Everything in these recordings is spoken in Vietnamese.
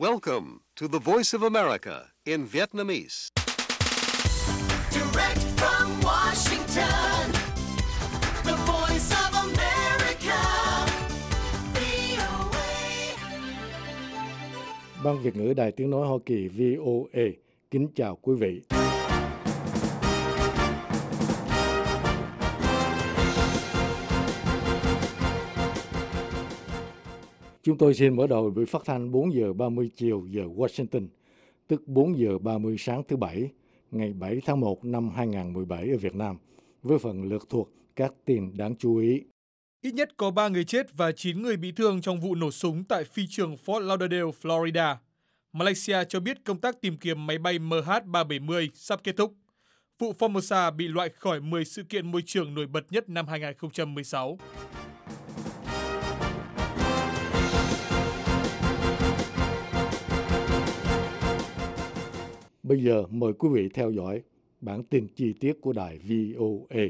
Welcome to the Voice of America in Vietnamese. Direct from Washington, the Voice of America, VOA. Ban Việt ngữ Đài Tiếng nói Hoa Kỳ VOA kính chào quý vị. Chúng tôi xin mở đầu buổi phát thanh 4 giờ 30 chiều giờ Washington, tức 4 giờ 30 sáng thứ Bảy, ngày 7 tháng 1 năm 2017 ở Việt Nam, với phần lược thuộc các tin đáng chú ý. Ít nhất có 3 người chết và 9 người bị thương trong vụ nổ súng tại phi trường Fort Lauderdale, Florida. Malaysia cho biết công tác tìm kiếm máy bay MH370 sắp kết thúc. Vụ Formosa bị loại khỏi 10 sự kiện môi trường nổi bật nhất năm 2016. Bây giờ mời quý vị theo dõi bản tin chi tiết của đài VOA.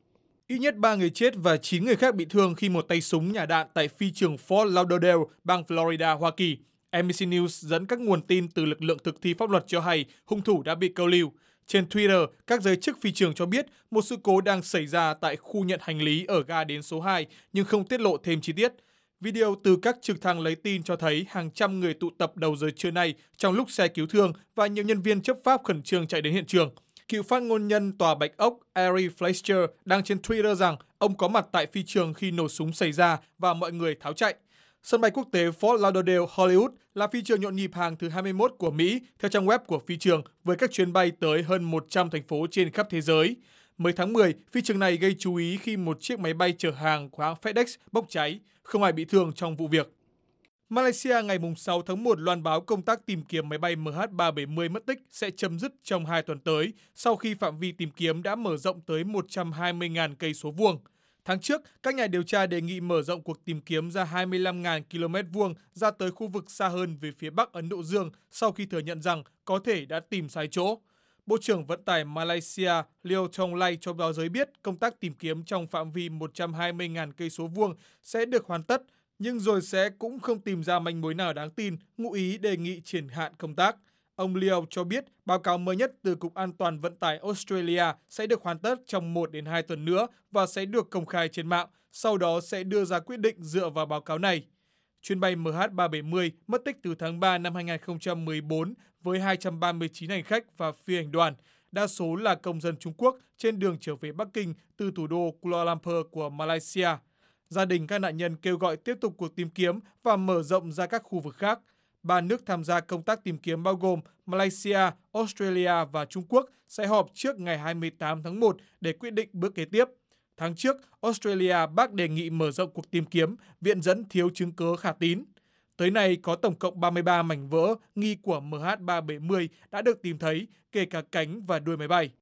Ít nhất 3 người chết và 9 người khác bị thương khi một tay súng nhả đạn tại phi trường Fort Lauderdale, bang Florida, Hoa Kỳ. NBC News dẫn các nguồn tin từ lực lượng thực thi pháp luật cho hay hung thủ đã bị câu lưu. Trên Twitter, các giới chức phi trường cho biết một sự cố đang xảy ra tại khu nhận hành lý ở ga đến số 2 nhưng không tiết lộ thêm chi tiết. Video từ các trực thăng lấy tin cho thấy hàng trăm người tụ tập đầu giờ trưa nay trong lúc xe cứu thương và nhiều nhân viên chấp pháp khẩn trương chạy đến hiện trường. Cựu phát ngôn nhân Tòa Bạch Ốc Ari Fleischer đăng trên Twitter rằng ông có mặt tại phi trường khi nổ súng xảy ra và mọi người tháo chạy. Sân bay quốc tế Fort Lauderdale Hollywood là phi trường nhộn nhịp hàng thứ 21 của Mỹ theo trang web của phi trường với các chuyến bay tới hơn 100 thành phố trên khắp thế giới. Mới tháng 10, phi trường này gây chú ý khi một chiếc máy bay chở hàng của hãng FedEx bốc cháy, không ai bị thương trong vụ việc. Malaysia ngày 6 tháng 1 loan báo công tác tìm kiếm máy bay MH370 mất tích sẽ chấm dứt trong 2 tuần tới sau khi phạm vi tìm kiếm đã mở rộng tới 120.000 cây số vuông. Tháng trước, các nhà điều tra đề nghị mở rộng cuộc tìm kiếm ra 25.000 km vuông ra tới khu vực xa hơn về phía Bắc Ấn Độ Dương sau khi thừa nhận rằng có thể đã tìm sai chỗ. Bộ trưởng Vận tải Malaysia Leo Thong Lai cho báo giới biết công tác tìm kiếm trong phạm vi 120.000 cây số vuông sẽ được hoàn tất, nhưng rồi sẽ cũng không tìm ra manh mối nào đáng tin, ngụ ý đề nghị triển hạn công tác. Ông Leo cho biết báo cáo mới nhất từ Cục An toàn Vận tải Australia sẽ được hoàn tất trong 1 đến 2 tuần nữa và sẽ được công khai trên mạng, sau đó sẽ đưa ra quyết định dựa vào báo cáo này. Chuyến bay MH370 mất tích từ tháng 3 năm 2014 với 239 hành khách và phi hành đoàn, đa số là công dân Trung Quốc trên đường trở về Bắc Kinh từ thủ đô Kuala Lumpur của Malaysia. Gia đình các nạn nhân kêu gọi tiếp tục cuộc tìm kiếm và mở rộng ra các khu vực khác. 3 nước tham gia công tác tìm kiếm bao gồm Malaysia, Australia và Trung Quốc sẽ họp trước ngày 28 tháng 1 để quyết định bước kế tiếp. Tháng trước, Australia bác đề nghị mở rộng cuộc tìm kiếm, viện dẫn thiếu chứng cứ khả tín. Tới nay, có tổng cộng 33 mảnh vỡ nghi của MH370 đã được tìm thấy, kể cả cánh và đuôi máy bay.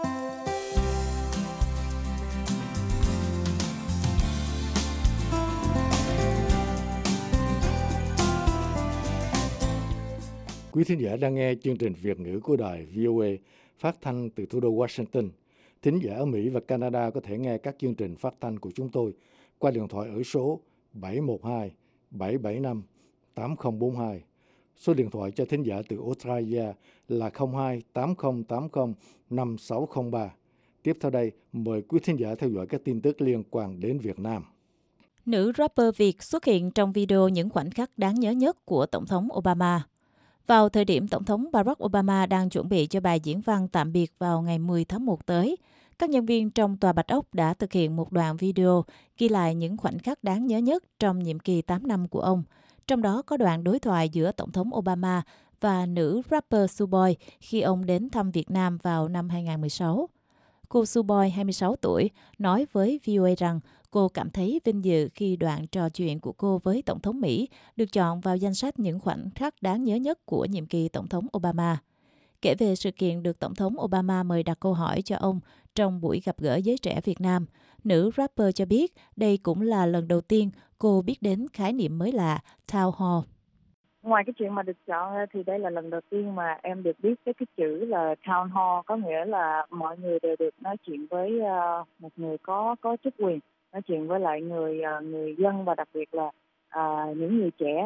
Quý thính giả đang nghe chương trình Việt ngữ của đài VOA phát thanh từ thủ đô Washington. Thính giả ở Mỹ và Canada có thể nghe các chương trình phát thanh của chúng tôi qua điện thoại ở số 712 775 8042. Số điện thoại cho thính giả từ Australia là 02 8080 5603. Tiếp theo đây, mời quý thính giả theo dõi các tin tức liên quan đến Việt Nam. Nữ rapper Việt xuất hiện trong video những khoảnh khắc đáng nhớ nhất của Tổng thống Obama. Vào thời điểm Tổng thống Barack Obama đang chuẩn bị cho bài diễn văn tạm biệt vào ngày 10 tháng 1 tới, các nhân viên trong Tòa Bạch Ốc đã thực hiện một đoạn video ghi lại những khoảnh khắc đáng nhớ nhất trong nhiệm kỳ 8 năm của ông. Trong đó có đoạn đối thoại giữa Tổng thống Obama và nữ rapper Suboi khi ông đến thăm Việt Nam vào năm 2016. Cô Suboi, 26 tuổi, nói với VOA rằng cô cảm thấy vinh dự khi đoạn trò chuyện của cô với Tổng thống Mỹ được chọn vào danh sách những khoảnh khắc đáng nhớ nhất của nhiệm kỳ Tổng thống Obama. Kể về sự kiện được Tổng thống Obama mời đặt câu hỏi cho ông trong buổi gặp gỡ giới trẻ Việt Nam, nữ rapper cho biết đây cũng là lần đầu tiên cô biết đến khái niệm mới lạ Town Hall. Ngoài cái chuyện mà được chọn ra thì đây là lần đầu tiên mà em được biết cái chữ là Town Hall, có nghĩa là mọi người đều được nói chuyện với một người có chức quyền, nói chuyện với lại người dân và đặc biệt là những người trẻ.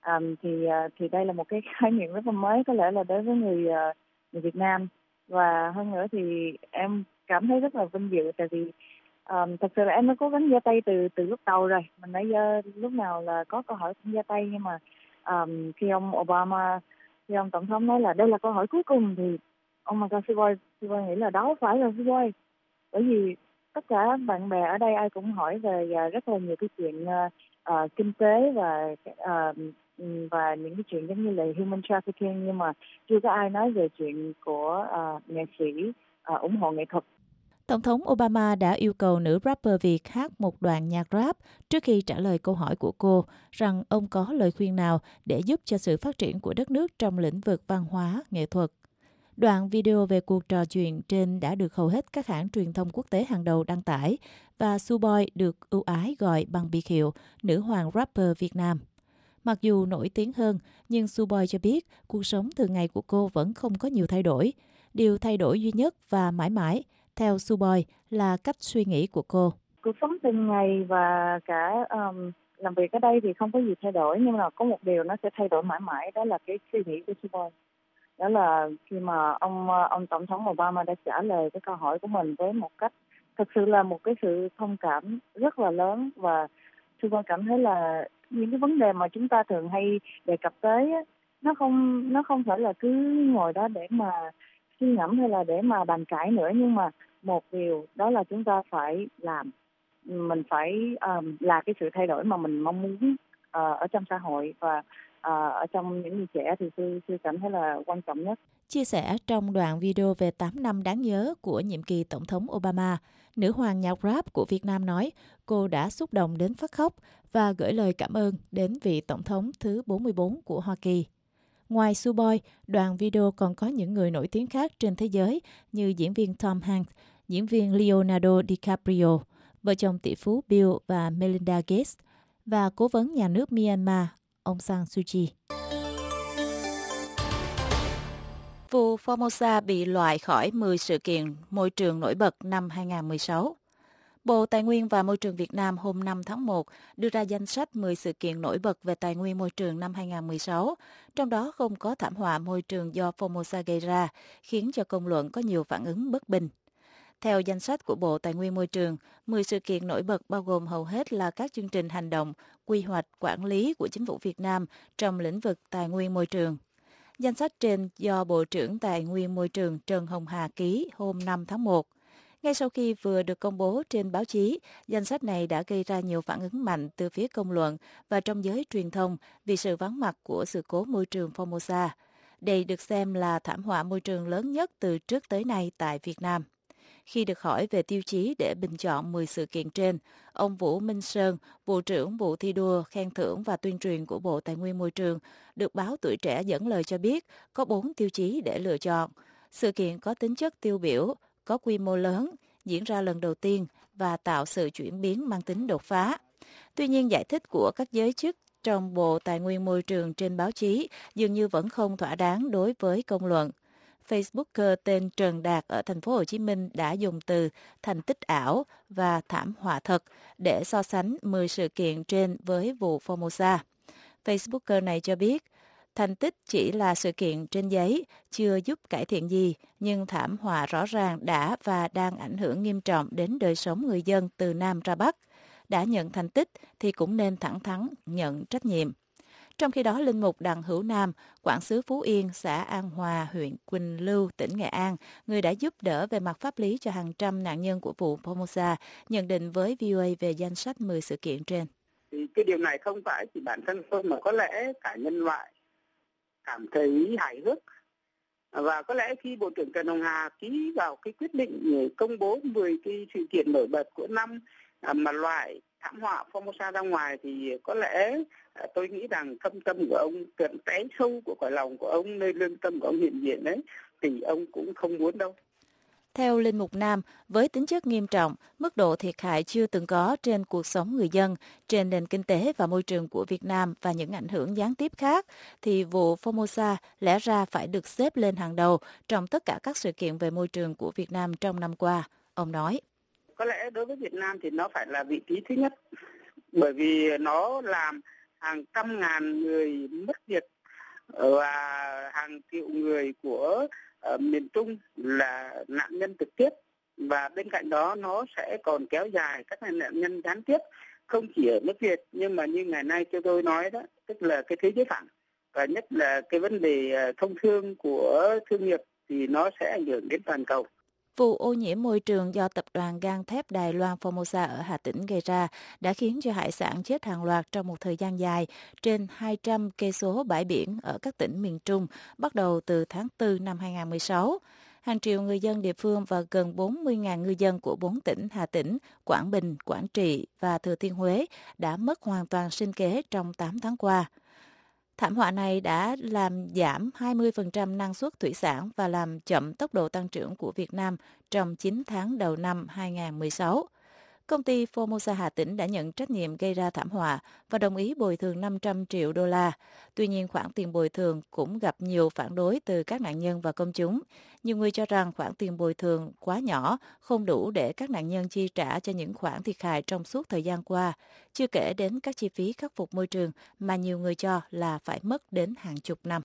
Thì đây là một cái khái niệm rất là mới, có lẽ là đối với người Việt Nam. Và hơn nữa thì em cảm thấy rất là vinh dự, tại vì thật sự là em đã cố gắng giơ tay từ lúc đầu rồi. Mình nãy giờ lúc nào là có câu hỏi cũng giơ tay, nhưng mà khi ông tổng thống nói là đây là câu hỏi cuối cùng thì sư Boy nghĩ là đó phải là sư Boy, bởi vì tất cả bạn bè ở đây ai cũng hỏi về rất là nhiều cái chuyện kinh tế và những cái chuyện giống như là human trafficking, nhưng mà chưa có ai nói về chuyện của nghệ sĩ ủng hộ nghệ thuật. Tổng thống Obama đã yêu cầu nữ rapper Việt hát một đoạn nhạc rap trước khi trả lời câu hỏi của cô rằng ông có lời khuyên nào để giúp cho sự phát triển của đất nước trong lĩnh vực văn hóa, nghệ thuật. Đoạn video về cuộc trò chuyện trên đã được hầu hết các hãng truyền thông quốc tế hàng đầu đăng tải và Suboi được ưu ái gọi bằng biệt hiệu nữ hoàng rapper Việt Nam. Mặc dù nổi tiếng hơn, nhưng Suboi cho biết cuộc sống thường ngày của cô vẫn không có nhiều thay đổi. Điều thay đổi duy nhất và mãi mãi, theo Suboi, là cách suy nghĩ của cô. Cuộc sống từng ngày và cả làm việc ở đây thì không có gì thay đổi, nhưng mà có một điều nó sẽ thay đổi mãi mãi, đó là cái suy nghĩ của Suboi. Đó là khi mà ông tổng thống Obama đã trả lời cái câu hỏi của mình với một cách thực sự là một cái sự thông cảm rất là lớn, và Suboi cảm thấy là những cái vấn đề mà chúng ta thường hay đề cập tới nó không phải là cứ ngồi đó để mà suy ngẫm hay là để mà bàn cãi nữa, nhưng mà một điều đó là chúng ta phải làm, mình phải là cái sự thay đổi mà mình mong muốn ở trong xã hội và ở trong những người trẻ thì tôi cảm thấy là quan trọng nhất. Chia sẻ trong đoạn video về 8 năm đáng nhớ của nhiệm kỳ Tổng thống Obama, nữ hoàng nhạc rap của Việt Nam nói cô đã xúc động đến phát khóc và gửi lời cảm ơn đến vị Tổng thống thứ 44 của Hoa Kỳ. Ngoài Suboi, đoạn video còn có những người nổi tiếng khác trên thế giới như diễn viên Tom Hanks, diễn viên Leonardo DiCaprio, vợ chồng tỷ phú Bill và Melinda Gates và cố vấn nhà nước Myanmar, ông San Suu Kyi. Vụ Formosa bị loại khỏi 10 sự kiện môi trường nổi bật năm 2016. Bộ Tài nguyên và Môi trường Việt Nam hôm 5 tháng 1 đưa ra danh sách 10 sự kiện nổi bật về tài nguyên môi trường năm 2016, trong đó không có thảm họa môi trường do Formosa gây ra, khiến cho công luận có nhiều phản ứng bất bình. Theo danh sách của Bộ Tài nguyên Môi trường, 10 sự kiện nổi bật bao gồm hầu hết là các chương trình hành động, quy hoạch, quản lý của chính phủ Việt Nam trong lĩnh vực tài nguyên môi trường. Danh sách trên do Bộ trưởng Tài nguyên Môi trường Trần Hồng Hà ký hôm 5 tháng 1. Ngay sau khi vừa được công bố trên báo chí, danh sách này đã gây ra nhiều phản ứng mạnh từ phía công luận và trong giới truyền thông vì sự vắng mặt của sự cố môi trường Formosa. Đây được xem là thảm họa môi trường lớn nhất từ trước tới nay tại Việt Nam. Khi được hỏi về tiêu chí để bình chọn 10 sự kiện trên, ông Vũ Minh Sơn, Vụ trưởng Vụ thi đua, khen thưởng và tuyên truyền của Bộ Tài nguyên Môi trường, được báo Tuổi Trẻ dẫn lời cho biết có 4 tiêu chí để lựa chọn. Sự kiện có tính chất tiêu biểu, có quy mô lớn, diễn ra lần đầu tiên và tạo sự chuyển biến mang tính đột phá. Tuy nhiên, giải thích của các giới chức trong Bộ Tài nguyên Môi trường trên báo chí dường như vẫn không thỏa đáng đối với công luận. Facebooker tên Trần Đạt ở thành phố Hồ Chí Minh đã dùng từ thành tích ảo và thảm họa thật để so sánh 10 sự kiện trên với vụ Formosa. Facebooker này cho biết, thành tích chỉ là sự kiện trên giấy, chưa giúp cải thiện gì, nhưng thảm họa rõ ràng đã và đang ảnh hưởng nghiêm trọng đến đời sống người dân từ Nam ra Bắc. Đã nhận thành tích thì cũng nên thẳng thắn nhận trách nhiệm. Trong khi đó, Linh mục Đặng Hữu Nam, quản xứ Phú Yên, xã An Hòa, huyện Quỳnh Lưu, tỉnh Nghệ An, người đã giúp đỡ về mặt pháp lý cho hàng trăm nạn nhân của vụ Formosa, nhận định với VOA về danh sách 10 sự kiện trên. Thì cái điều này không phải chỉ bản thân tôi mà có lẽ cả nhân loại cảm thấy hài hước. Và có lẽ khi Bộ trưởng Trần Hồng Hà ký vào cái quyết định công bố 10 cái sự kiện nổi bật của năm mà loại thảm họa Formosa ra ngoài thì có lẽ tôi nghĩ rằng thâm tâm của ông, tận đáy sâu của cõi lòng của ông, nơi lương tâm của ông hiện diện đấy, thì ông cũng không muốn đâu. Theo Linh mục Nam, với tính chất nghiêm trọng, mức độ thiệt hại chưa từng có trên cuộc sống người dân, trên nền kinh tế và môi trường của Việt Nam và những ảnh hưởng gián tiếp khác, thì vụ Formosa lẽ ra phải được xếp lên hàng đầu trong tất cả các sự kiện về môi trường của Việt Nam trong năm qua. Ông nói. Có lẽ đối với Việt Nam thì nó phải là vị trí thứ nhất, bởi vì nó làm hàng trăm ngàn người mất việc và hàng triệu người của miền Trung là nạn nhân trực tiếp, và bên cạnh đó nó sẽ còn kéo dài các nạn nhân gián tiếp, không chỉ ở nước Việt nhưng mà như ngày nay cho tôi nói đó, tức là cái thế giới phẳng, và nhất là cái vấn đề thông thương của thương nghiệp thì nó sẽ ảnh hưởng đến toàn cầu. Vụ ô nhiễm môi trường do tập đoàn gang thép Đài Loan Formosa ở Hà Tĩnh gây ra đã khiến cho hải sản chết hàng loạt trong một thời gian dài trên 200 cây số bãi biển ở các tỉnh miền Trung bắt đầu từ tháng 4 năm 2016. Hàng triệu người dân địa phương và gần 40.000 ngư dân của 4 tỉnh Hà Tĩnh, Quảng Bình, Quảng Trị và Thừa Thiên Huế đã mất hoàn toàn sinh kế trong 8 tháng qua. Thảm họa này đã làm giảm 20% năng suất thủy sản và làm chậm tốc độ tăng trưởng của Việt Nam trong 9 tháng đầu năm 2016. Công ty Formosa Hà Tĩnh đã nhận trách nhiệm gây ra thảm họa và đồng ý bồi thường 500 triệu đô la. Tuy nhiên, khoản tiền bồi thường cũng gặp nhiều phản đối từ các nạn nhân và công chúng. Nhiều người cho rằng khoản tiền bồi thường quá nhỏ, không đủ để các nạn nhân chi trả cho những khoản thiệt hại trong suốt thời gian qua, chưa kể đến các chi phí khắc phục môi trường mà nhiều người cho là phải mất đến hàng chục năm.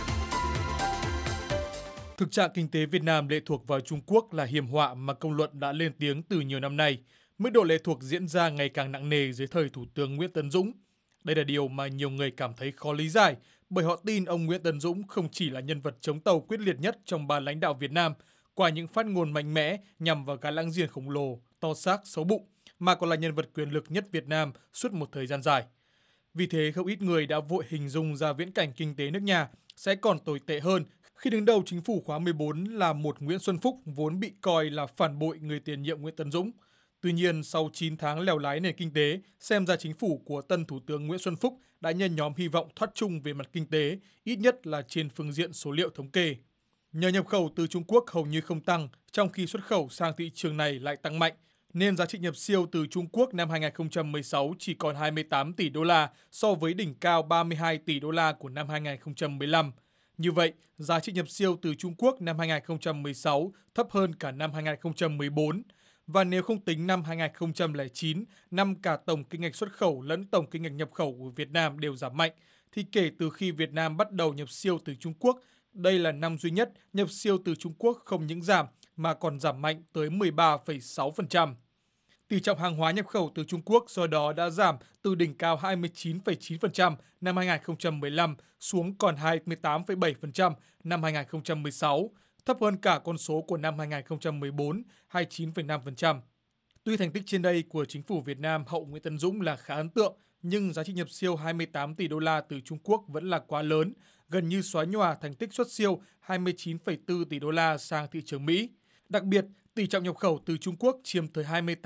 Thực trạng kinh tế Việt Nam lệ thuộc vào Trung Quốc là hiểm họa mà công luận đã lên tiếng từ nhiều năm nay. Mức độ lệ thuộc diễn ra ngày càng nặng nề dưới thời Thủ tướng Nguyễn Tấn Dũng. Đây là điều mà nhiều người cảm thấy khó lý giải, bởi họ tin ông Nguyễn Tấn Dũng không chỉ là nhân vật chống tàu quyết liệt nhất trong ban lãnh đạo Việt Nam qua những phát ngôn mạnh mẽ nhằm vào cái láng giềng khổng lồ, to xác, xấu bụng, mà còn là nhân vật quyền lực nhất Việt Nam suốt một thời gian dài. Vì thế, không ít người đã vội hình dung ra viễn cảnh kinh tế nước nhà sẽ còn tồi tệ hơn khi đứng đầu chính phủ khóa 14 là một Nguyễn Xuân Phúc vốn bị coi là phản bội người tiền nhiệm Nguyễn Tấn Dũng. Tuy nhiên, sau 9 tháng lèo lái nền kinh tế, xem ra chính phủ của tân Thủ tướng Nguyễn Xuân Phúc đã nhen nhóm hy vọng thoát chung về mặt kinh tế, ít nhất là trên phương diện số liệu thống kê. Nhờ nhập khẩu từ Trung Quốc hầu như không tăng, trong khi xuất khẩu sang thị trường này lại tăng mạnh, nên giá trị nhập siêu từ Trung Quốc năm 2016 chỉ còn 28 tỷ đô la so với đỉnh cao 32 tỷ đô la của năm 2015. Như vậy, giá trị nhập siêu từ Trung Quốc năm 2016 thấp hơn cả năm 2014. Và nếu không tính năm 2009, năm cả tổng kim ngạch xuất khẩu lẫn tổng kim ngạch nhập khẩu của Việt Nam đều giảm mạnh, thì kể từ khi Việt Nam bắt đầu nhập siêu từ Trung Quốc, đây là năm duy nhất nhập siêu từ Trung Quốc không những giảm mà còn giảm mạnh tới 13,6%. Tỷ trọng hàng hóa nhập khẩu từ Trung Quốc do đó đã giảm từ đỉnh cao 29,9% năm 2015 xuống còn 28,7% năm 2016, thấp hơn cả con số của năm 2014, 29,5%. Tuy thành tích trên đây của chính phủ Việt Nam hậu Nguyễn Tấn Dũng là khá ấn tượng, nhưng giá trị nhập siêu 28 tỷ đô la từ Trung Quốc vẫn là quá lớn, gần như xóa nhòa thành tích xuất siêu 29,4 tỷ đô la sang thị trường Mỹ. Đặc biệt, tỷ trọng nhập khẩu từ Trung Quốc chiếm tới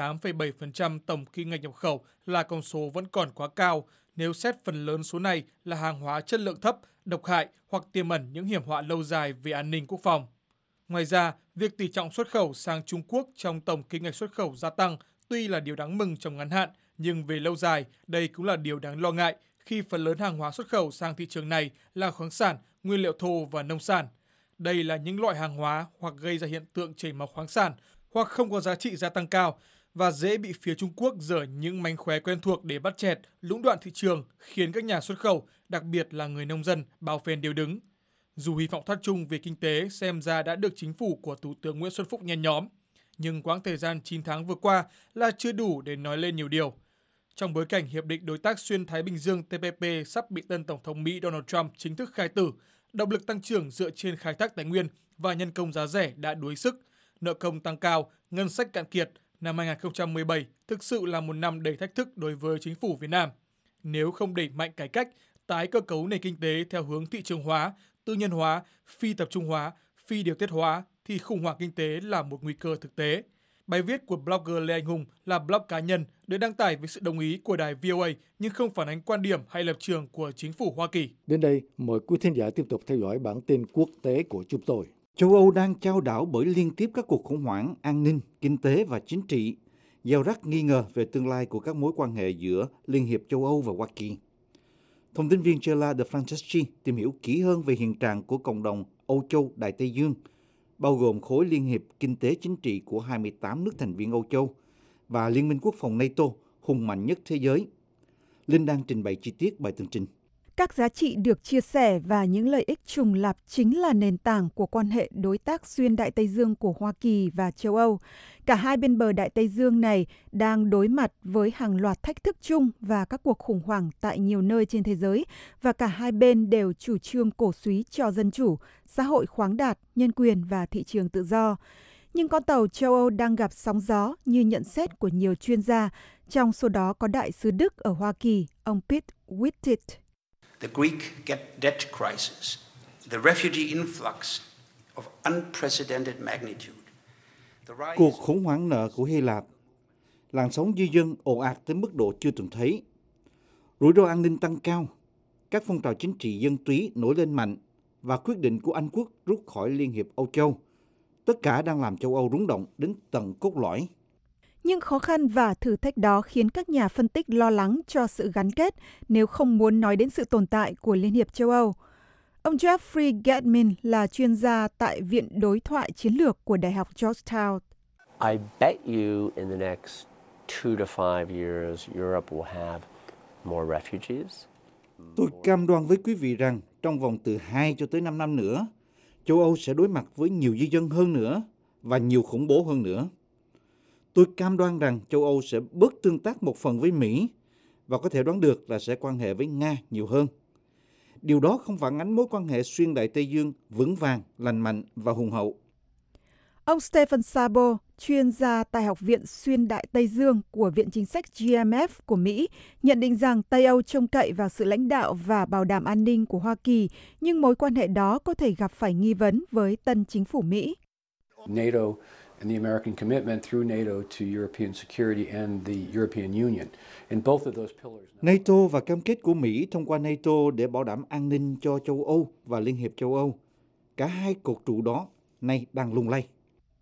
28,7% tổng kim ngạch nhập khẩu là con số vẫn còn quá cao, nếu xét phần lớn số này là hàng hóa chất lượng thấp, độc hại hoặc tiềm ẩn những hiểm họa lâu dài về an ninh quốc phòng. Ngoài ra, việc tỷ trọng xuất khẩu sang Trung Quốc trong tổng kim ngạch xuất khẩu gia tăng tuy là điều đáng mừng trong ngắn hạn, nhưng về lâu dài, đây cũng là điều đáng lo ngại khi phần lớn hàng hóa xuất khẩu sang thị trường này là khoáng sản, nguyên liệu thô và nông sản. Đây là những loại hàng hóa hoặc gây ra hiện tượng chảy máu khoáng sản hoặc không có giá trị gia tăng cao và dễ bị phía Trung Quốc dở những mánh khóe quen thuộc để bắt chẹt, lũng đoạn thị trường, khiến các nhà xuất khẩu, đặc biệt là người nông dân, bao phen điêu đứng. Dù hy vọng thoát chung về kinh tế xem ra đã được chính phủ của Thủ tướng Nguyễn Xuân Phúc nhen nhóm, nhưng quãng thời gian 9 tháng vừa qua là chưa đủ để nói lên nhiều điều. Trong bối cảnh Hiệp định Đối tác Xuyên Thái Bình Dương TPP sắp bị tân Tổng thống Mỹ Donald Trump chính thức khai tử, động lực tăng trưởng dựa trên khai thác tài nguyên và nhân công giá rẻ đã đuối sức, nợ công tăng cao, ngân sách cạn kiệt, năm 2017 thực sự là một năm đầy thách thức đối với chính phủ Việt Nam. Nếu không đẩy mạnh cải cách, tái cơ cấu nền kinh tế theo hướng thị trường hóa, tư nhân hóa, phi tập trung hóa, phi điều tiết hóa thì khủng hoảng kinh tế là một nguy cơ thực tế. Bài viết của blogger Lê Anh Hùng là blog cá nhân được đăng tải với sự đồng ý của đài VOA nhưng không phản ánh quan điểm hay lập trường của chính phủ Hoa Kỳ. Đến đây, mời quý thính giả tiếp tục theo dõi bản tin quốc tế của chúng tôi. Châu Âu đang chao đảo bởi liên tiếp các cuộc khủng hoảng an ninh, kinh tế và chính trị, gieo rắc nghi ngờ về tương lai của các mối quan hệ giữa Liên hiệp châu Âu và Hoa Kỳ. Thông tin viên Gela De Franceschi tìm hiểu kỹ hơn về hiện trạng của cộng đồng Âu Châu Đại Tây Dương, bao gồm khối liên hiệp kinh tế chính trị của 28 nước thành viên Âu Châu và Liên minh quốc phòng NATO hùng mạnh nhất thế giới. Linh đang trình bày chi tiết bài tường trình. Các giá trị được chia sẻ và những lợi ích trùng lặp chính là nền tảng của quan hệ đối tác xuyên Đại Tây Dương của Hoa Kỳ và châu Âu. Cả hai bên bờ Đại Tây Dương này đang đối mặt với hàng loạt thách thức chung và các cuộc khủng hoảng tại nhiều nơi trên thế giới, và cả hai bên đều chủ trương cổ súy cho dân chủ, xã hội khoáng đạt, nhân quyền và thị trường tự do. Nhưng con tàu châu Âu đang gặp sóng gió như nhận xét của nhiều chuyên gia, trong số đó có Đại sứ Đức ở Hoa Kỳ, ông Pete Wittig. The Greek debt crisis, the refugee influx of unprecedented magnitude. Cuộc khủng hoảng nợ của Hy Lạp, làn sóng di dân ồ ạt tới mức độ chưa từng thấy, rủi ro an ninh tăng cao, các phong trào chính trị dân túy nổi lên mạnh và quyết định của Anh quốc rút khỏi Liên hiệp Âu Châu, tất cả đang làm châu Âu rúng động đến tận cốt lõi. Nhưng khó khăn và thử thách đó khiến các nhà phân tích lo lắng cho sự gắn kết, nếu không muốn nói đến sự tồn tại của Liên hiệp châu Âu. Ông Jeffrey Gettman là chuyên gia tại Viện Đối thoại Chiến lược của Đại học Georgetown. I bet you in the next 2 to 5 years Europe will have more refugees. Tôi cam đoan với quý vị rằng trong vòng từ 2 cho tới 5 năm nữa, châu Âu sẽ đối mặt với nhiều di dân hơn nữa và nhiều khủng bố hơn nữa. Tôi cam đoan rằng châu Âu sẽ bớt tương tác một phần với Mỹ và có thể đoán được là sẽ quan hệ với Nga nhiều hơn. Điều đó không phản ánh mối quan hệ xuyên Đại Tây Dương vững vàng, lành mạnh và hùng hậu. Ông Stephen Szabo, chuyên gia tại Học viện Xuyên Đại Tây Dương của Viện Chính sách GMF của Mỹ, nhận định rằng Tây Âu trông cậy vào sự lãnh đạo và bảo đảm an ninh của Hoa Kỳ, nhưng mối quan hệ đó có thể gặp phải nghi vấn với tân chính phủ Mỹ. NATO and the American commitment through NATO to European security and the European Union. In both of those pillars. NATO và cam kết của Mỹ thông qua NATO để bảo đảm an ninh cho châu Âu và Liên hiệp châu Âu. Cả hai cột trụ đó nay đang lung lay.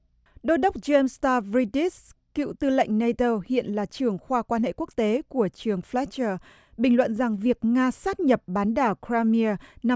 Đô đốc James Stavridis, cựu tư lệnh NATO, hiện là trưởng khoa quan hệ quốc tế của trường Fletcher, bình luận rằng việc Nga sát nhập bán đảo Crimea năm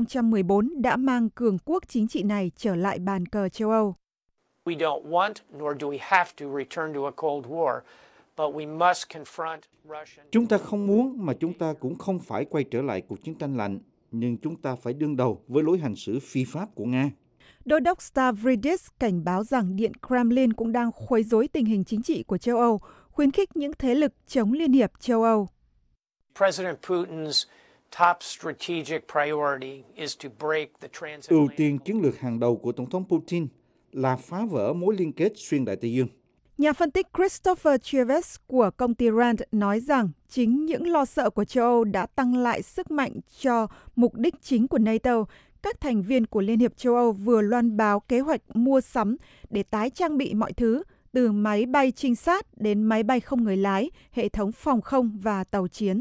2014 đã mang cường quốc chính trị này trở lại bàn cờ châu Âu. We don't want, nor do we have to return to a Cold War, but we must confront Russian. Chúng ta không muốn mà chúng ta cũng không phải quay trở lại cuộc chiến tranh lạnh, nhưng chúng ta phải đương đầu với lối hành xử phi pháp của Nga. Đô đốc Stavridis cảnh báo rằng Điện Kremlin cũng đang khuấy rối tình hình chính trị của châu Âu, khuyến khích những thế lực chống Liên hiệp châu Âu. President Putin's top strategic priority is to break the transatlantic. Ưu tiên chiến lược hàng đầu của Tổng thống Putin là phá vỡ mối liên kết xuyên Đại Tây Dương. Nhà phân tích Christopher Chavez của công ty Rand nói rằng chính những lo sợ của châu Âu đã tăng lại sức mạnh cho mục đích chính của NATO. Các thành viên của Liên hiệp châu Âu vừa loan báo kế hoạch mua sắm để tái trang bị mọi thứ, từ máy bay trinh sát đến máy bay không người lái, hệ thống phòng không và tàu chiến.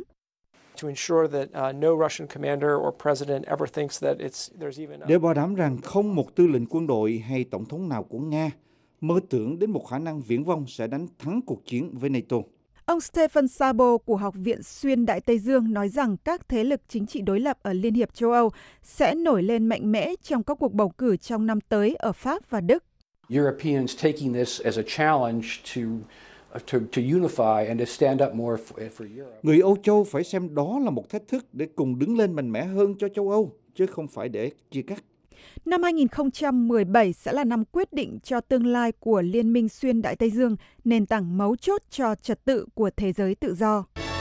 Để bảo đảm rằng không một tư lệnh quân đội hay tổng thống nào của Nga mơ tưởng đến một khả năng viển vông sẽ đánh thắng cuộc chiến với NATO. Ông Stephen Szabo của Học viện Xuyên Đại Tây Dương nói rằng các thế lực chính trị đối lập ở Liên hiệp châu Âu sẽ nổi lên mạnh mẽ trong các cuộc bầu cử trong năm tới ở Pháp và Đức. Europeans taking this as a challenge to unify and to stand up more for Europe. Người Âu Châu phải xem đó là một thách thức để cùng đứng lên mạnh mẽ hơn cho châu Âu, chứ không phải để chia cắt. Năm 2017 sẽ là năm quyết định cho tương lai của Liên minh Xuyên Đại Tây Dương, nền tảng mấu chốt cho trật tự của thế giới tự do.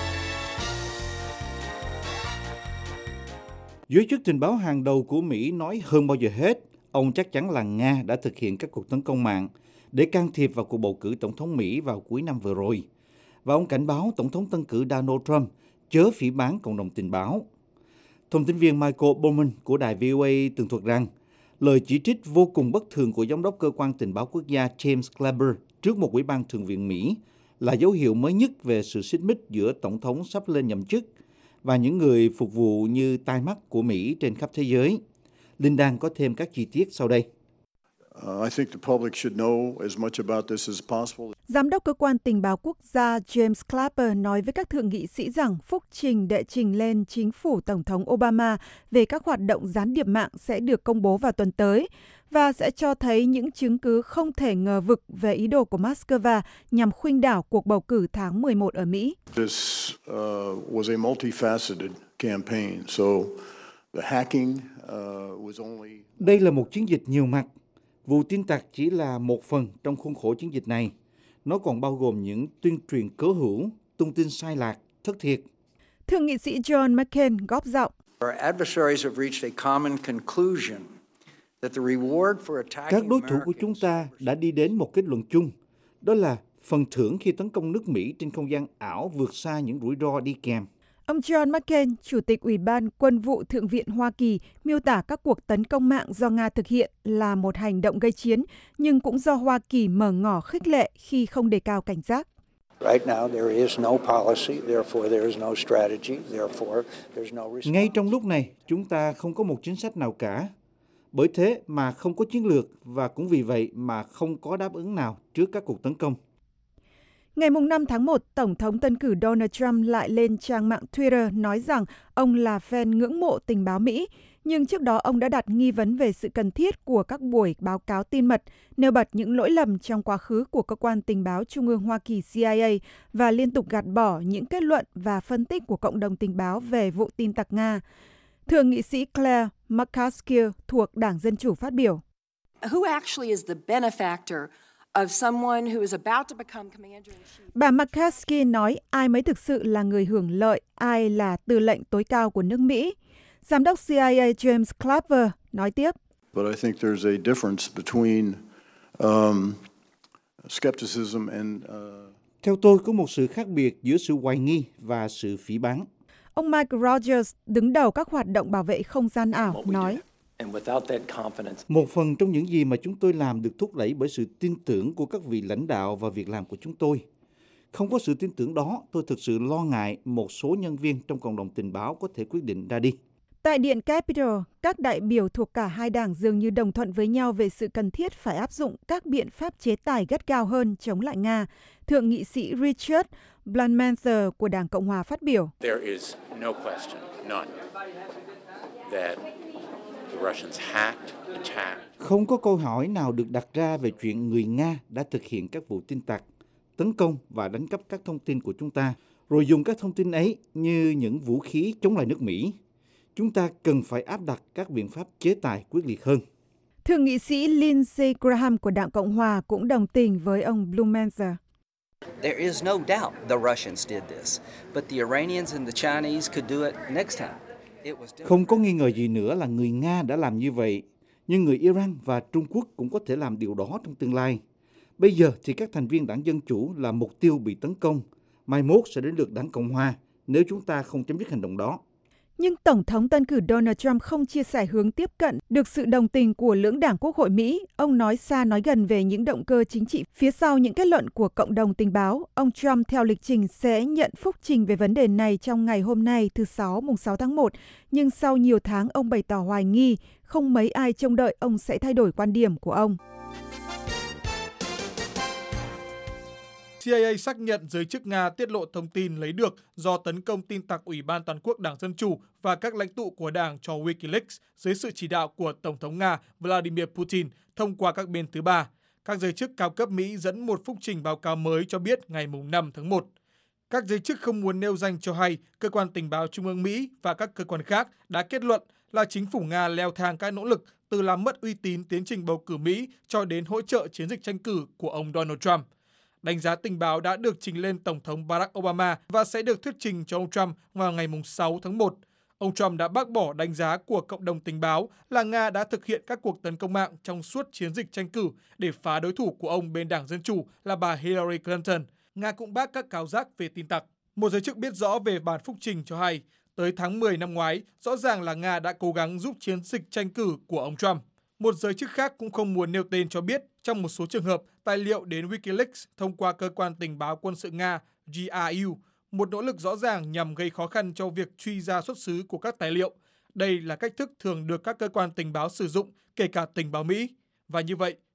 Giới chức tình báo hàng đầu của Mỹ nói hơn bao giờ hết, ông chắc chắn là Nga đã thực hiện các cuộc tấn công mạng để can thiệp vào cuộc bầu cử tổng thống Mỹ vào cuối năm vừa rồi. Và ông cảnh báo tổng thống tân cử Donald Trump chớ phỉ báng cộng đồng tình báo. Thông tin viên Michael Bowman của đài VOA tường thuật rằng, lời chỉ trích vô cùng bất thường của giám đốc cơ quan tình báo quốc gia James Clapper trước một ủy ban thượng viện Mỹ là dấu hiệu mới nhất về sự xích mích giữa tổng thống sắp lên nhậm chức và những người phục vụ như tai mắt của Mỹ trên khắp thế giới. Linh Đan có thêm các chi tiết sau đây. I think the public should know as much about this as possible. Giám đốc cơ quan tình báo quốc gia James Clapper nói với các thượng nghị sĩ rằng phúc trình đệ trình lên chính phủ Tổng thống Obama về các hoạt động gián điệp mạng sẽ được công bố vào tuần tới và sẽ cho thấy những chứng cứ không thể ngờ vực về ý đồ của Moscow nhằm khuynh đảo cuộc bầu cử tháng 11 ở Mỹ. This was a multifaceted campaign, so the hacking was only. Đây là một chiến dịch nhiều mặt. Vụ tin tặc chỉ là một phần trong khuôn khổ chiến dịch này. Nó còn bao gồm những tuyên truyền cố hữu, tung tin sai lạc, thất thiệt. Thượng nghị sĩ John McCain góp giọng. Các đối thủ của chúng ta đã đi đến một kết luận chung. Đó là phần thưởng khi tấn công nước Mỹ trên không gian ảo vượt xa những rủi ro đi kèm. Ông John McCain, Chủ tịch Ủy ban Quân vụ Thượng viện Hoa Kỳ, miêu tả các cuộc tấn công mạng do Nga thực hiện là một hành động gây chiến, nhưng cũng do Hoa Kỳ mở ngỏ khích lệ khi không đề cao cảnh giác. Ngay trong lúc này, chúng ta không có một chính sách nào cả. Bởi thế mà không có chiến lược và cũng vì vậy mà không có đáp ứng nào trước các cuộc tấn công. Ngày 5 tháng 1, Tổng thống tân cử Donald Trump lại lên trang mạng Twitter nói rằng ông là fan ngưỡng mộ tình báo Mỹ, nhưng trước đó ông đã đặt nghi vấn về sự cần thiết của các buổi báo cáo tin mật, nêu bật những lỗi lầm trong quá khứ của Cơ quan Tình báo Trung ương Hoa Kỳ CIA và liên tục gạt bỏ những kết luận và phân tích của cộng đồng tình báo về vụ tin tặc Nga. Thượng nghị sĩ Claire McCaskill thuộc Đảng Dân Chủ phát biểu. Who actually is the benefactor of someone who is about to become commander-in-chief? Bà McCaskill nói ai mới thực sự là người hưởng lợi, ai là tư lệnh tối cao của nước Mỹ. Giám đốc CIA James Clapper nói tiếp. But I think there's a difference between skepticism and. Theo tôi có một sự khác biệt giữa sự hoài nghi và sự phỉ báng. Ông Mike Rogers, đứng đầu các hoạt động bảo vệ không gian ảo, nói. Một phần trong những gì mà chúng tôi làm được thúc đẩy bởi sự tin tưởng của các vị lãnh đạo và việc làm của chúng tôi. Không có sự tin tưởng đó, tôi thực sự lo ngại một số nhân viên trong cộng đồng tình báo có thể quyết định ra đi. Tại Điện Capitol, các đại biểu thuộc cả hai đảng dường như đồng thuận với nhau về sự cần thiết phải áp dụng các biện pháp chế tài gắt gao hơn chống lại Nga. Thượng nghị sĩ Richard Blumenthal của Đảng Cộng hòa phát biểu. Không có câu hỏi nào được đặt ra về chuyện người Nga đã thực hiện các vụ tin tặc, tấn công và đánh cắp các thông tin của chúng ta, rồi dùng các thông tin ấy như những vũ khí chống lại nước Mỹ. Chúng ta cần phải áp đặt các biện pháp chế tài quyết liệt hơn. Thượng nghị sĩ Lindsey Graham của Đảng Cộng hòa cũng đồng tình với ông Blumenthal. There is no doubt the Russians did this, but the Iranians and the Chinese could do it next time. Không có nghi ngờ gì nữa là người Nga đã làm như vậy, nhưng người Iran và Trung Quốc cũng có thể làm điều đó trong tương lai. Bây giờ thì các thành viên Đảng Dân Chủ là mục tiêu bị tấn công. Mai mốt sẽ đến lượt Đảng Cộng Hòa nếu chúng ta không chấm dứt hành động đó. Nhưng Tổng thống tân cử Donald Trump không chia sẻ hướng tiếp cận được sự đồng tình của lưỡng đảng Quốc hội Mỹ. Ông nói xa nói gần về những động cơ chính trị phía sau những kết luận của cộng đồng tình báo. Ông Trump theo lịch trình sẽ nhận phúc trình về vấn đề này trong ngày hôm nay thứ Sáu, mùng 6 tháng 1. Nhưng sau nhiều tháng ông bày tỏ hoài nghi, không mấy ai trông đợi ông sẽ thay đổi quan điểm của ông. CIA xác nhận giới chức Nga tiết lộ thông tin lấy được do tấn công tin tặc Ủy ban Toàn quốc Đảng Dân Chủ và các lãnh tụ của đảng cho Wikileaks dưới sự chỉ đạo của Tổng thống Nga Vladimir Putin thông qua các bên thứ ba. Các giới chức cao cấp Mỹ dẫn một phúc trình báo cáo mới cho biết ngày 5 tháng 1. Các giới chức không muốn nêu danh cho hay Cơ quan Tình báo Trung ương Mỹ và các cơ quan khác đã kết luận là chính phủ Nga leo thang các nỗ lực từ làm mất uy tín tiến trình bầu cử Mỹ cho đến hỗ trợ chiến dịch tranh cử của ông Donald Trump. Đánh giá tình báo đã được trình lên Tổng thống Barack Obama và sẽ được thuyết trình cho ông Trump vào ngày 6 tháng 1. Ông Trump đã bác bỏ đánh giá của cộng đồng tình báo là Nga đã thực hiện các cuộc tấn công mạng trong suốt chiến dịch tranh cử để phá đối thủ của ông bên Đảng Dân Chủ là bà Hillary Clinton. Nga cũng bác các cáo giác về tin tặc. Một giới chức biết rõ về bản phúc trình cho hay, tới tháng 10 năm ngoái, rõ ràng là Nga đã cố gắng giúp chiến dịch tranh cử của ông Trump. Một giới chức khác cũng không muốn nêu tên cho biết, trong một số trường hợp, tài liệu đến Wikileaks thông qua cơ quan tình báo quân sự Nga GRU, một nỗ lực rõ ràng nhằm gây khó khăn cho việc truy ra xuất xứ của các tài liệu. Đây là cách thức thường được các cơ quan tình báo sử dụng, kể cả tình báo Mỹ. Và như vậy,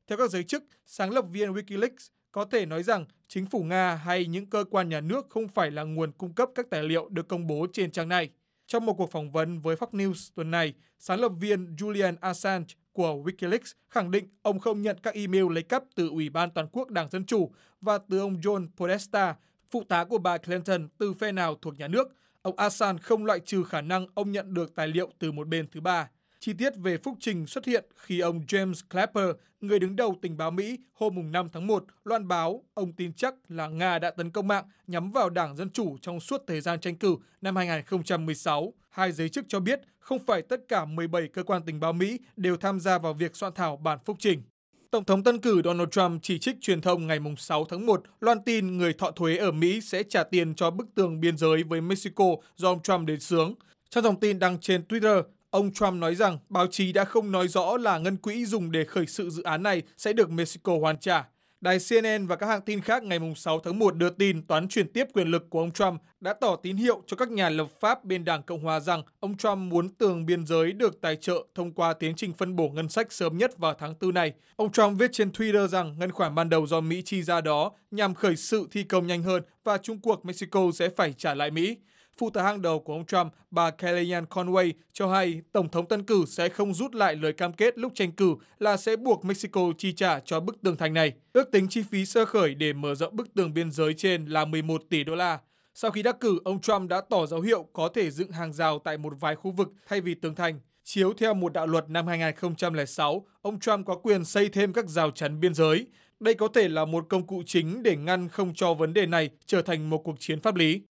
Theo các giới chức, sáng lập viên Wikileaks có thể nói rằng chính phủ Nga hay những cơ quan nhà nước không phải là nguồn cung cấp các tài liệu được công bố trên trang này. Trong một cuộc phỏng vấn với Fox News tuần này, sáng lập viên Julian Assange của Wikileaks khẳng định ông không nhận các email lấy cắp từ Ủy ban Toàn quốc Đảng Dân Chủ và từ ông John Podesta, phụ tá của bà Clinton từ phe nào thuộc nhà nước. Ông Assange không loại trừ khả năng ông nhận được tài liệu từ một bên thứ ba. Chi tiết về phúc trình xuất hiện khi ông James Clapper, người đứng đầu tình báo Mỹ, hôm 5 tháng 1, loan báo ông tin chắc là Nga đã tấn công mạng nhắm vào Đảng Dân Chủ trong suốt thời gian tranh cử năm 2016. Hai giới chức cho biết không phải tất cả 17 cơ quan tình báo Mỹ đều tham gia vào việc soạn thảo bản phúc trình. Tổng thống tân cử Donald Trump chỉ trích truyền thông ngày 6 tháng 1 loan tin người thọ thuế ở Mỹ sẽ trả tiền cho bức tường biên giới với Mexico do ông Trump đề xướng. Trong dòng tin đăng trên Twitter, ông Trump nói rằng báo chí đã không nói rõ là ngân quỹ dùng để khởi sự dự án này sẽ được Mexico hoàn trả. Đài CNN và các hãng tin khác ngày 6 tháng 1 đưa tin toán chuyển tiếp quyền lực của ông Trump đã tỏ tín hiệu cho các nhà lập pháp bên Đảng Cộng hòa rằng ông Trump muốn tường biên giới được tài trợ thông qua tiến trình phân bổ ngân sách sớm nhất vào tháng 4 này. Ông Trump viết trên Twitter rằng ngân khoản ban đầu do Mỹ chi ra đó nhằm khởi sự thi công nhanh hơn và chung cuộc Mexico sẽ phải trả lại Mỹ. Phụ tá hàng đầu của ông Trump, bà Kellyanne Conway, cho hay Tổng thống tân cử sẽ không rút lại lời cam kết lúc tranh cử là sẽ buộc Mexico chi trả cho bức tường thành này. Ước tính chi phí sơ khởi để mở rộng bức tường biên giới trên là 11 tỷ đô la. Sau khi đắc cử, ông Trump đã tỏ dấu hiệu có thể dựng hàng rào tại một vài khu vực thay vì tường thành. Chiếu theo một đạo luật năm 2006, ông Trump có quyền xây thêm các rào chắn biên giới. Đây có thể là một công cụ chính để ngăn không cho vấn đề này trở thành một cuộc chiến pháp lý.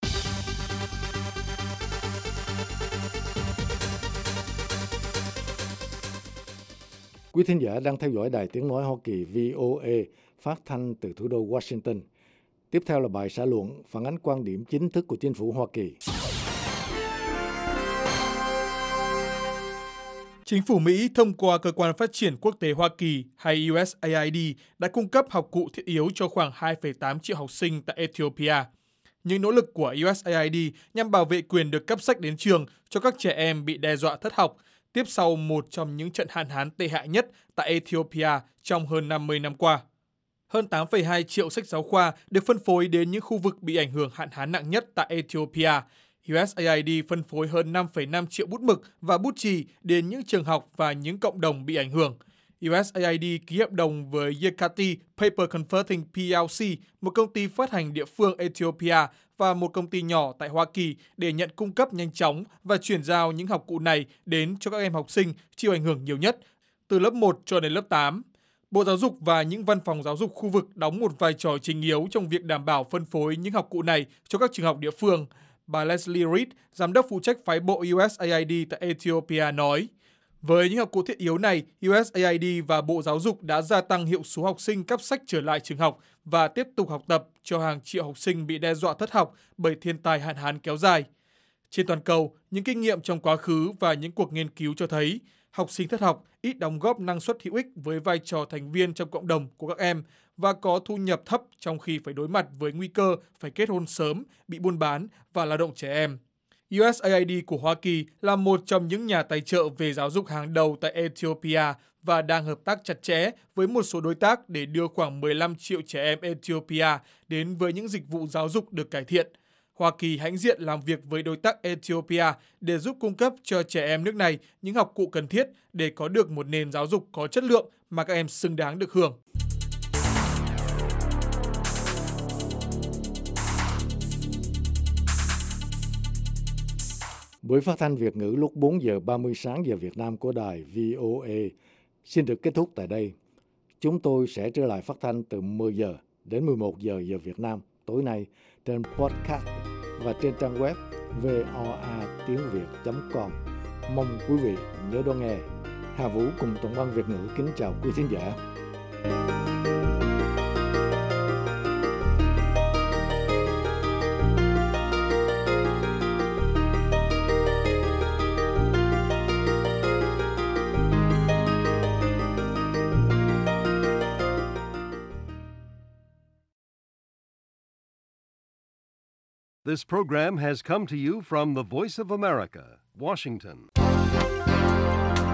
Quý thính giả đang theo dõi Đài Tiếng Nói Hoa Kỳ VOA phát thanh từ thủ đô Washington. Tiếp theo là bài xã luận phản ánh quan điểm chính thức của chính phủ Hoa Kỳ. Chính phủ Mỹ thông qua Cơ quan Phát triển Quốc tế Hoa Kỳ hay USAID đã cung cấp học cụ thiết yếu cho khoảng 2,8 triệu học sinh tại Ethiopia. Những nỗ lực của USAID nhằm bảo vệ quyền được cấp sách đến trường cho các trẻ em bị đe dọa thất học, tiếp sau một trong những trận hạn hán tệ hại nhất tại Ethiopia trong hơn 50 năm qua. Hơn 8,2 triệu sách giáo khoa được phân phối đến những khu vực bị ảnh hưởng hạn hán nặng nhất tại Ethiopia. USAID phân phối hơn 5,5 triệu bút mực và bút chì đến những trường học và những cộng đồng bị ảnh hưởng. USAID ký hợp đồng với Yekati Paper Converting PLC, một công ty phát hành địa phương Ethiopia và một công ty nhỏ tại Hoa Kỳ để nhận cung cấp nhanh chóng và chuyển giao những học cụ này đến cho các em học sinh chịu ảnh hưởng nhiều nhất, từ lớp 1 cho đến lớp 8. Bộ Giáo dục và những văn phòng giáo dục khu vực đóng một vai trò chính yếu trong việc đảm bảo phân phối những học cụ này cho các trường học địa phương. Bà Leslie Reed, giám đốc phụ trách phái bộ USAID tại Ethiopia nói, với những học cụ thiết yếu này, USAID và Bộ Giáo dục đã gia tăng hiệu số học sinh cắp sách trở lại trường học và tiếp tục học tập cho hàng triệu học sinh bị đe dọa thất học bởi thiên tai hạn hán kéo dài. Trên toàn cầu, những kinh nghiệm trong quá khứ và những cuộc nghiên cứu cho thấy học sinh thất học ít đóng góp năng suất hữu ích với vai trò thành viên trong cộng đồng của các em và có thu nhập thấp trong khi phải đối mặt với nguy cơ phải kết hôn sớm, bị buôn bán và lao động trẻ em. USAID của Hoa Kỳ là một trong những nhà tài trợ về giáo dục hàng đầu tại Ethiopia và đang hợp tác chặt chẽ với một số đối tác để đưa khoảng 15 triệu trẻ em Ethiopia đến với những dịch vụ giáo dục được cải thiện. Hoa Kỳ hãnh diện làm việc với đối tác Ethiopia để giúp cung cấp cho trẻ em nước này những học cụ cần thiết để có được một nền giáo dục có chất lượng mà các em xứng đáng được hưởng. Buổi phát thanh Việt ngữ lúc 4 giờ 30 sáng giờ Việt Nam của đài VOA xin được kết thúc tại đây. Chúng tôi sẽ trở lại phát thanh từ 10 giờ đến 11 giờ giờ Việt Nam tối nay trên podcast và trên trang web voatiếngviet.com. Mong quý vị nhớ đón nghe. Hà Vũ cùng Tổng ban Việt ngữ kính chào quý thính giả. This program has come to you from the Voice of America, Washington.